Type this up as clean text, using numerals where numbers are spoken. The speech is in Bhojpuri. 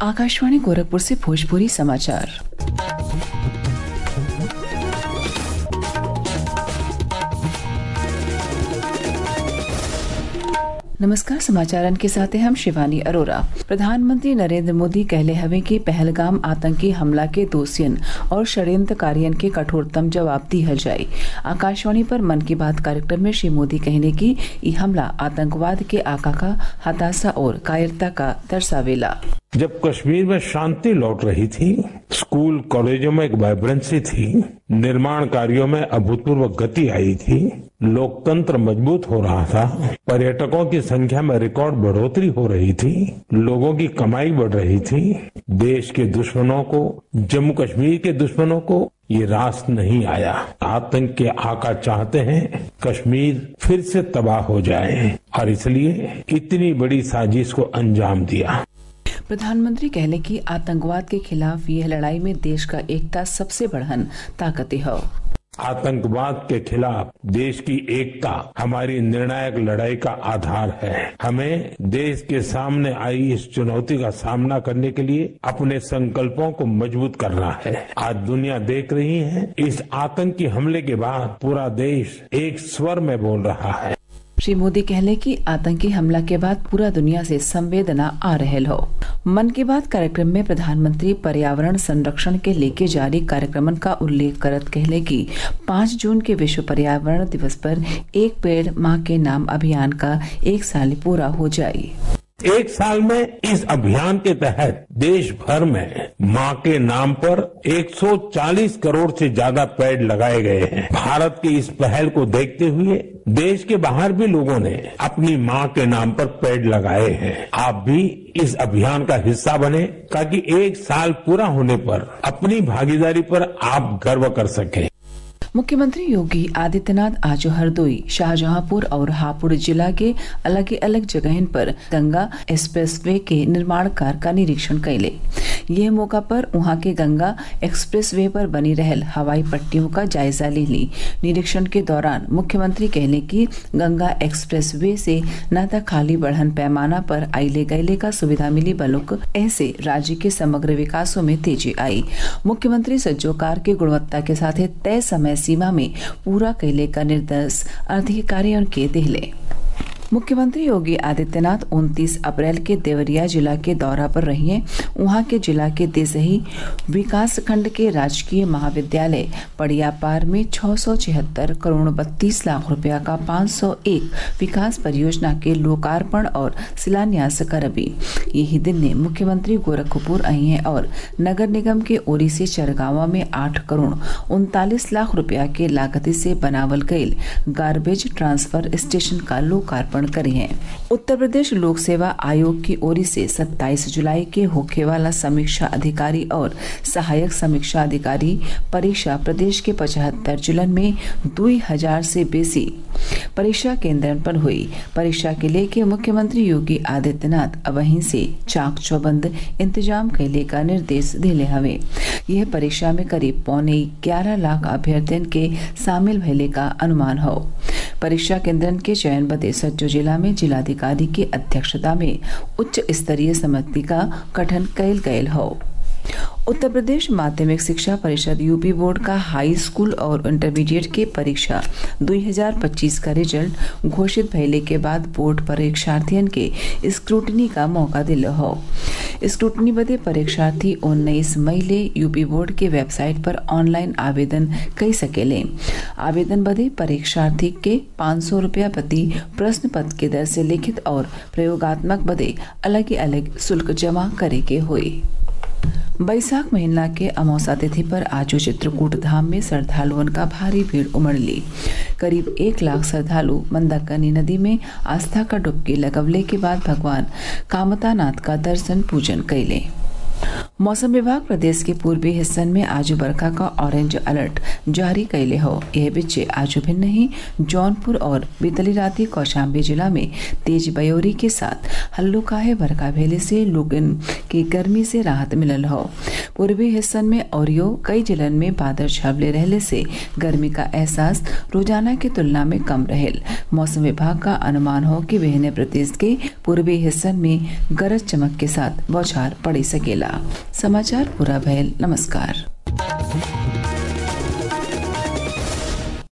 आकाशवाणी गोरखपुर से भोजपुरी समाचार। नमस्कार, समाचारन के साथ हैं हम शिवानी अरोरा। प्रधानमंत्री नरेंद्र मोदी कहले हवे कि पहलगाम आतंकी हमला के दोषियन और षड्यंत्रकारियन के कठोरतम जवाब दिहल जाये। आकाशवाणी पर मन की बात कार्यक्रम में श्री मोदी कहने की ये हमला आतंकवाद के आका का हताशा और कायरता का दर्शावेला। जब कश्मीर में शांति लौट रही थी, स्कूल कॉलेजों में एक वाइब्रेंसी थी, निर्माण कार्यों में अभूतपूर्व गति आई थी, लोकतंत्र मजबूत हो रहा था, पर्यटकों की संख्या में रिकॉर्ड बढ़ोतरी हो रही थी, लोगों की कमाई बढ़ रही थी, देश के दुश्मनों को, जम्मू कश्मीर के दुश्मनों को ये रास नहीं आया। आतंक के आका चाहते हैं कश्मीर फिर से तबाह हो जाए और इसलिए इतनी बड़ी साजिश को अंजाम दिया। प्रधानमंत्री कहले कि आतंकवाद के खिलाफ यह लड़ाई में देश का एकता सबसे बढ़न ताकत है। आतंकवाद के खिलाफ देश की एकता हमारी निर्णायक लड़ाई का आधार है। हमें देश के सामने आई इस चुनौती का सामना करने के लिए अपने संकल्पों को मजबूत करना है। आज दुनिया देख रही है, इस आतंकी हमले के बाद पूरा देश एक स्वर में बोल रहा है। श्री मोदी कहले कि आतंकी हमला के बाद पूरा दुनिया से संवेदना आ रहल हो। मन की बात कार्यक्रम में प्रधानमंत्री पर्यावरण संरक्षण के लेके जारी कार्यक्रमन का उल्लेख करत कहले कि 5 जून के विश्व पर्यावरण दिवस पर एक पेड़ माँ के नाम अभियान का 1 साल पूरा हो जाये। 1 साल में इस अभियान के तहत देश भर में माँ के नाम पर 140 करोड़ से ज्यादा पेड़ लगाए गए हैं। भारत की इस पहल को देखते हुए देश के बाहर भी लोगों ने अपनी माँ के नाम पर पेड़ लगाए हैं। आप भी इस अभियान का हिस्सा बने ताकि 1 साल पूरा होने पर अपनी भागीदारी पर आप गर्व कर सकें। मुख्यमंत्री योगी आदित्यनाथ आज हरदोई, शाहजहांपुर और हापुड़ जिला के अलग अलग जगहन पर गंगा एक्सप्रेसवे के निर्माण कार्य का निरीक्षण कैले। यह मौका पर वहां के गंगा एक्सप्रेसवे पर बनी रहल हवाई पट्टियों का जायजा ले ली। निरीक्षण के दौरान मुख्यमंत्री कहले कि गंगा एक्सप्रेसवे से न तो खाली बढ़न पैमाना पर आइले गैले का सुविधा मिली, बल्कि ऐसे राज्य के समग्र विकासों में तेजी आई। मुख्यमंत्री सज्जोकार की गुणवत्ता के साथ तय समय सीमा में पूरा कैले का निर्देश अधिकारियों के दिले। मुख्यमंत्री योगी आदित्यनाथ 29 अप्रैल के देवरिया जिला के दौरा पर रही हैं। वहां के जिला के देसही विकास खंड के राजकीय महाविद्यालय पड़ियापार में 676 करोड़ 32 लाख रुपया का 501 विकास परियोजना के लोकार्पण और शिलान्यास करबी। यही दिन ने मुख्यमंत्री गोरखपुर आई हैं और नगर निगम के ओरी से चरगावा में 8 करोड़ 39 लाख रुपया के लागत से बनावल गये गार्बेज ट्रांसफर स्टेशन का लोकार्पण करी हैं। उत्तर प्रदेश लोक सेवा आयोग की ओर से 27 जुलाई के होखे वाला समीक्षा अधिकारी और सहायक समीक्षा अधिकारी परीक्षा प्रदेश के 75 जिलन में 2000 से बेसी परीक्षा केंद्र पर हुई। परीक्षा के लेके मुख्यमंत्री योगी आदित्यनाथ वहीं से चाक चौबंद इंतजाम कैले का निर्देश दिले हवे। यह परीक्षा में करीब 11.25 लाख अभ्यर्थियों के शामिल भइले का अनुमान हो। परीक्षा केंद्रन के चयन बदे सज्जो जिला में जिलाधिकारी की अध्यक्षता में उच्च स्तरीय समिति का गठन कैल गयल हो। उत्तर प्रदेश माध्यमिक शिक्षा परिषद यूपी बोर्ड का हाई स्कूल और इंटरमीडिएट के परीक्षा 2025 का रिजल्ट घोषित भइले के बाद बोर्ड परीक्षार्थियों के स्क्रूटनी का मौका दिल हो। स्क्रूटनी बदे परीक्षार्थी 19 मई ले यूपी बोर्ड के वेबसाइट पर ऑनलाइन आवेदन कर सकेले। आवेदन बदे परीक्षार्थी के 500 रुपया प्रति प्रश्न पत्र के दर से लिखित और प्रयोगात्मक बदे अलग अलग शुल्क जमा करे के हुई। बैसाख महीना के अमावस्या तिथि पर आज चित्रकूट धाम में श्रद्धालुओं का भारी भीड़ उमड़ ली। करीब 1 लाख श्रद्धालु मंदाकिनी नदी में आस्था का डुबकी लगवले के बाद भगवान कामतानाथ का दर्शन पूजन कैले। मौसम विभाग प्रदेश के पूर्वी हिस्सन में आज बरखा का ऑरेंज अलर्ट जारी कैले हो। यह बिचे आज भिन्न ही जौनपुर और बीतली राती कौशाम्बी जिला में तेज बयोरी के साथ हल्लो काहे बरखा भेले से लोगन की गर्मी से राहत मिलल हो। पूर्वी हिस्सन में औरियो कई जिलन में बादल छावले रहले से गर्मी का एहसास रोजाना की तुलना में कम रहेल। मौसम विभाग का अनुमान हो कि बिहने प्रदेश के पूर्वी हिस्सन में गरज चमक के साथ बौछार पड़ी सकेला। समाचार पूरा भयल। नमस्कार।